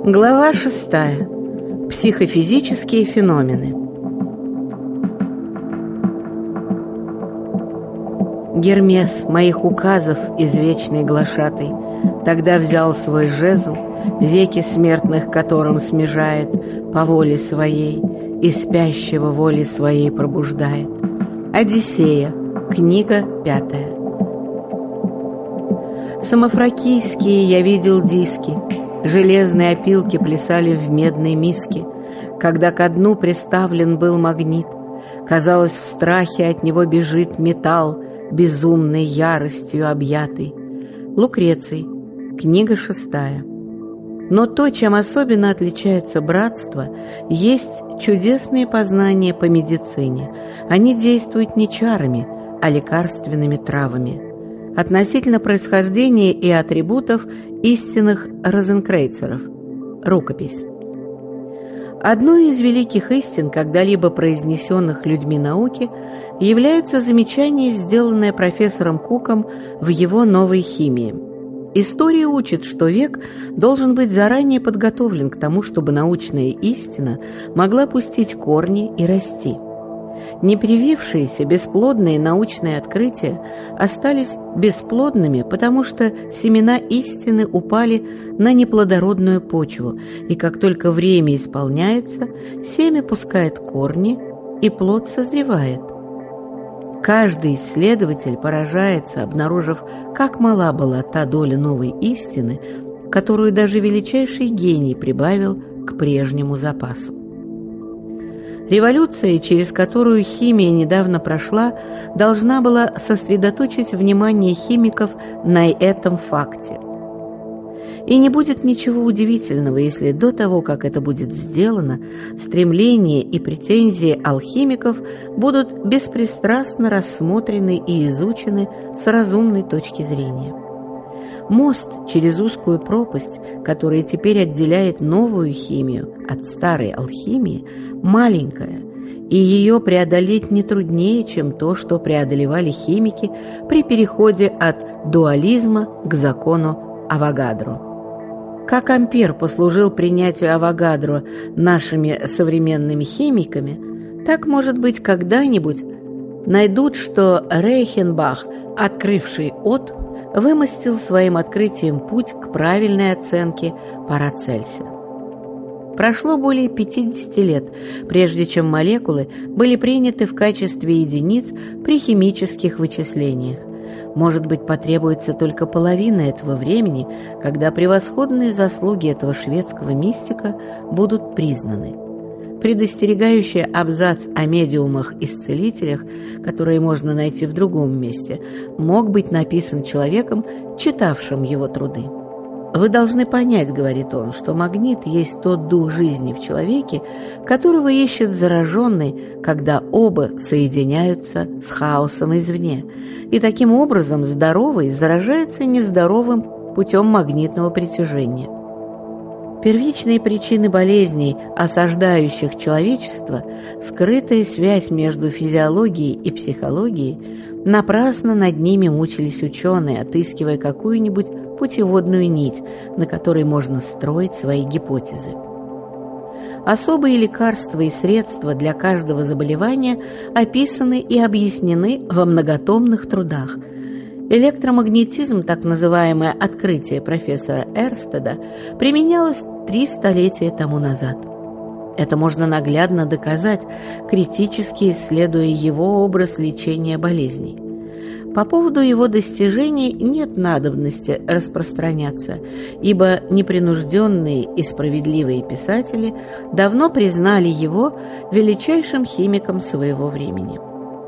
Глава 6. Психофизические феномены. Гермес моих указов извечный глашатай тогда взял свой жезл, веки смертных которым смежает по воле своей и спящего воли своей пробуждает. Одиссея, книга 5. Самофракийские я видел диски, железные опилки плясали в медной миске, когда ко дну приставлен был магнит. Казалось, в страхе от него бежит металл, безумной яростью объятый. Лукреций, книга 6. Но то, чем особенно отличается братство, есть чудесные познания по медицине. Они действуют не чарами, а лекарственными травами. Относительно происхождения и атрибутов истинных розенкрейцеров. Рукопись. Одной из великих истин, когда-либо произнесенных людьми науки, является замечание, сделанное профессором Куком в его «Новой химии». История учит, что век должен быть заранее подготовлен к тому, чтобы научная истина могла пустить корни и расти. Непривившиеся бесплодные научные открытия остались бесплодными, потому что семена истины упали на неплодородную почву, и как только время исполняется, семя пускает корни, и плод созревает. Каждый исследователь поражается, обнаружив, как мала была та доля новой истины, которую даже величайший гений прибавил к прежнему запасу. Революция, через которую химия недавно прошла, должна была сосредоточить внимание химиков на этом факте. И не будет ничего удивительного, если до того, как это будет сделано, стремления и претензии алхимиков будут беспристрастно рассмотрены и изучены с разумной точки зрения. Мост через узкую пропасть, которая теперь отделяет новую химию от старой алхимии, маленькая, и ее преодолеть не труднее, чем то, что преодолевали химики при переходе от дуализма к закону Авогадро. Как Ампер послужил принятию Авогадро нашими современными химиками, так, может быть, когда-нибудь найдут, что Рейхенбах, открывший От, вымостил своим открытием путь к правильной оценке Парацельса. Прошло более 50 лет, прежде чем молекулы были приняты в качестве единиц при химических вычислениях. Может быть, потребуется только половина этого времени, когда превосходные заслуги этого шведского мистика будут признаны. Предостерегающий абзац о медиумах-исцелителях, которые можно найти в другом месте, мог быть написан человеком, читавшим его труды. «Вы должны понять, — говорит он, — что магнит есть тот дух жизни в человеке, которого ищет зараженный, когда оба соединяются с хаосом извне, и таким образом здоровый заражается нездоровым путем магнитного притяжения. Первичные причины болезней, осаждающих человечество, скрытая связь между физиологией и психологией, напрасно над ними мучились ученые, отыскивая какую-нибудь путеводную нить, на которой можно строить свои гипотезы. Особые лекарства и средства для каждого заболевания описаны и объяснены во многотомных трудах. Электромагнетизм, так называемое открытие профессора Эрстеда, применялось 3 столетия тому назад. Это можно наглядно доказать, критически исследуя его образ лечения болезней. По поводу его достижений нет надобности распространяться, ибо непринужденные и справедливые писатели давно признали его величайшим химиком своего времени.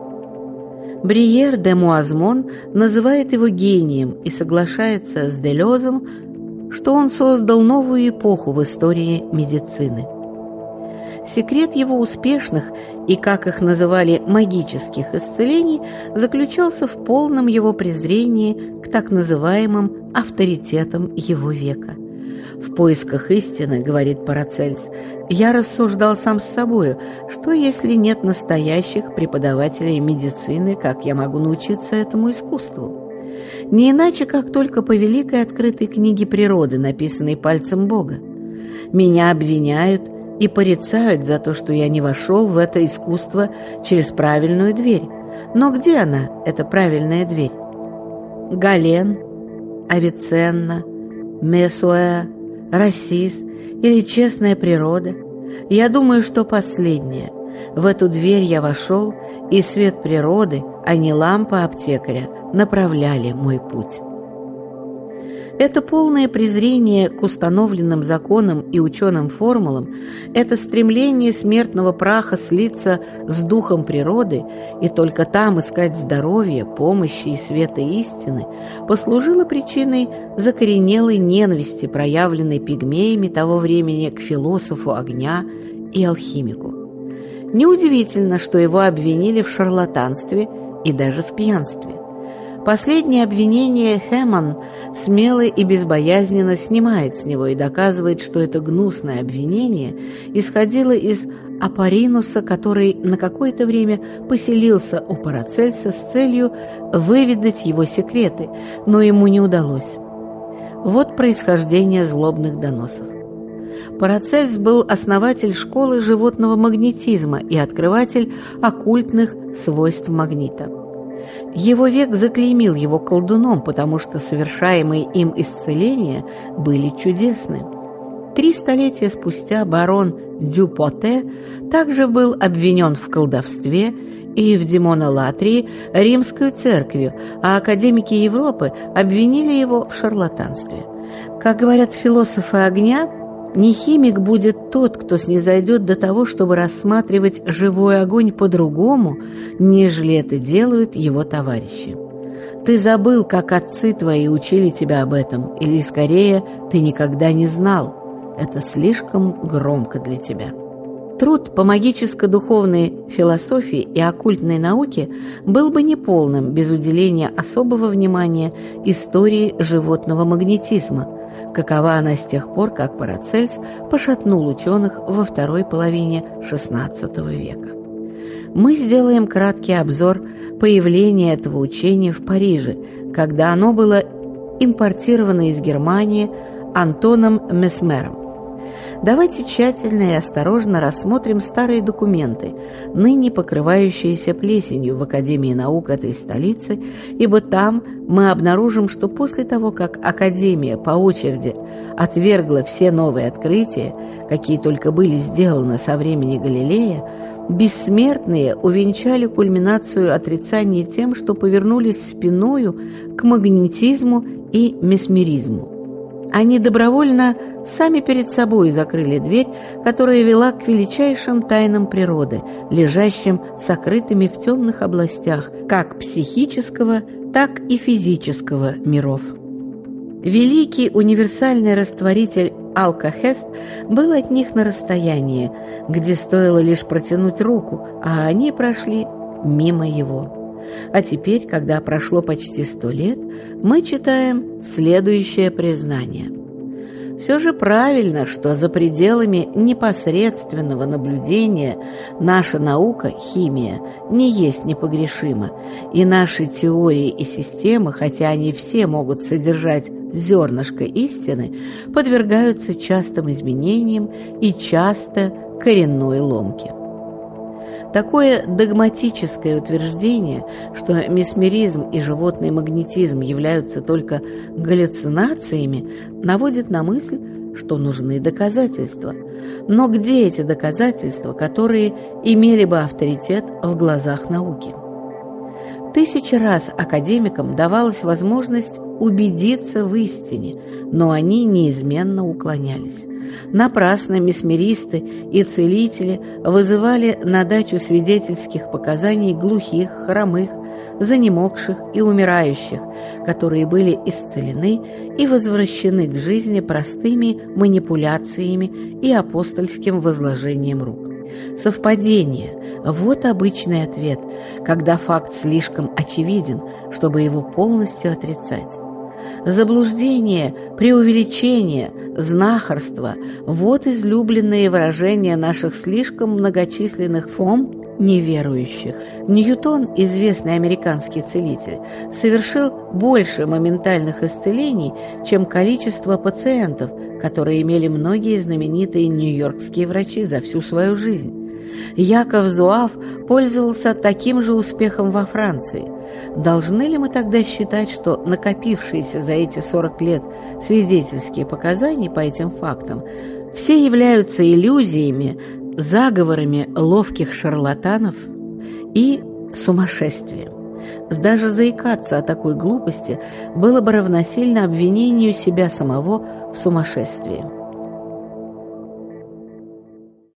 Бриер де Муазмон называет его гением и соглашается с Делезом, что он создал новую эпоху в истории медицины. Секрет его успешных и, как их называли, магических исцелений заключался в полном его презрении к так называемым авторитетам его века. В поисках истины, говорит Парацельс, я рассуждал сам с собою, что если нет настоящих преподавателей медицины, как я могу научиться этому искусству? Не иначе, как только по великой открытой книге природы, написанной пальцем Бога. Меня обвиняют и порицают за то, что я не вошел в это искусство через правильную дверь. Но где она, эта правильная дверь? Гален, Авиценна, Месуэ, Расис или честная природа? Я думаю, что последнее. В эту дверь я вошел, и свет природы, а не лампа аптекаря, направляли мой путь. Это полное презрение к установленным законам и ученым формулам, это стремление смертного праха слиться с духом природы и только там искать здоровья, помощи и света истины, послужило причиной закоренелой ненависти, проявленной пигмеями того времени к философу огня и алхимику. Неудивительно, что его обвинили в шарлатанстве и даже в пьянстве. Последнее обвинение Хэммон смело и безбоязненно снимает с него и доказывает, что это гнусное обвинение исходило из Апоринуса, который на какое-то время поселился у Парацельса с целью выведать его секреты, но ему не удалось. Вот происхождение злобных доносов. Парацельс был основатель школы животного магнетизма и открыватель оккультных свойств магнита. Его век заклеймил его колдуном, потому что совершаемые им исцеления были чудесны. 3 столетия спустя барон Дюпоте также был обвинен в колдовстве и в демонолатрии римскую церковью, а академики Европы обвинили его в шарлатанстве. Как говорят философы огня, не химик будет тот, кто снизойдет до того, чтобы рассматривать живой огонь по-другому, нежели это делают его товарищи. Ты забыл, как отцы твои учили тебя об этом, или, скорее, ты никогда не знал. Это слишком громко для тебя. Труд по магическо-духовной философии и оккультной науке был бы неполным без уделения особого внимания истории животного магнетизма, какова она с тех пор, как Парацельс пошатнул ученых во второй половине XVI века. Мы сделаем краткий обзор появления этого учения в Париже, когда оно было импортировано из Германии Антоном Месмером. Давайте тщательно и осторожно рассмотрим старые документы, ныне покрывающиеся плесенью в Академии наук этой столицы, ибо там мы обнаружим, что после того, как Академия по очереди отвергла все новые открытия, какие только были сделаны со времени Галилея, бессмертные увенчали кульминацию отрицания тем, что повернулись спиною к магнетизму и месмеризму. Они добровольно сами перед собой закрыли дверь, которая вела к величайшим тайнам природы, лежащим сокрытыми в темных областях как психического, так и физического миров. Великий универсальный растворитель Алка-Хест был от них на расстоянии, где стоило лишь протянуть руку, а они прошли мимо его. А теперь, когда прошло почти 100 лет, мы читаем следующее признание. Все же правильно, что за пределами непосредственного наблюдения наша наука, химия, не есть непогрешима, и наши теории и системы, хотя они все могут содержать зернышко истины, подвергаются частым изменениям и часто коренной ломке. Такое догматическое утверждение, что месмеризм и животный магнетизм являются только галлюцинациями, наводит на мысль, что нужны доказательства. Но где эти доказательства, которые имели бы авторитет в глазах науки? 1000 раз академикам давалась возможность убедиться в истине, но они неизменно уклонялись. Напрасно месмеристы и целители вызывали на дачу свидетельских показаний глухих, хромых, занемогших и умирающих, которые были исцелены и возвращены к жизни простыми манипуляциями и апостольским возложением рук. Совпадение – вот обычный ответ, когда факт слишком очевиден, чтобы его полностью отрицать. Заблуждение, преувеличение, знахарство – вот излюбленные выражения наших слишком многочисленных фом неверующих. Ньютон, известный американский целитель, совершил больше моментальных исцелений, чем количество пациентов, которые имели многие знаменитые нью-йоркские врачи за всю свою жизнь. Яков Зуав пользовался таким же успехом во Франции. Должны ли мы тогда считать, что накопившиеся за эти 40 лет свидетельские показания по этим фактам все являются иллюзиями, заговорами ловких шарлатанов и сумасшествием? Даже заикаться о такой глупости было бы равносильно обвинению себя самого в сумасшествии.